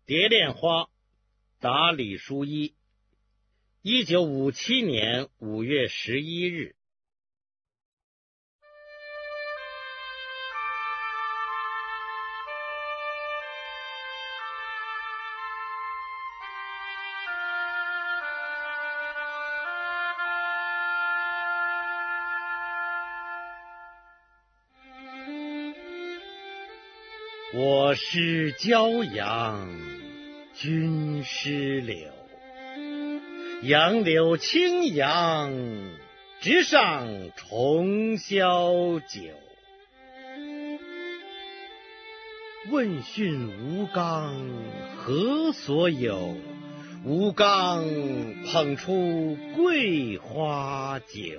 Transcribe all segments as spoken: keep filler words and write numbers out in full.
蝶恋花，达理书一，一九五七年五月十一日。我师骄阳，君师柳。杨柳青杨，直上重霄九。问讯吴刚何所有？吴刚捧出桂花酒。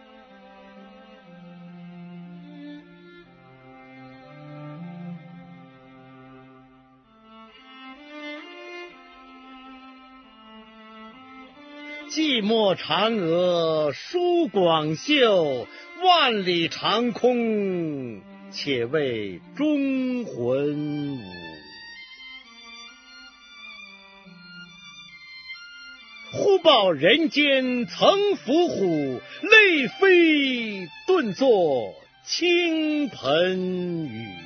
寂寞嫦娥舒广袖，万里长空且为忠魂舞。忽报人间曾伏虎，泪飞顿作倾盆雨。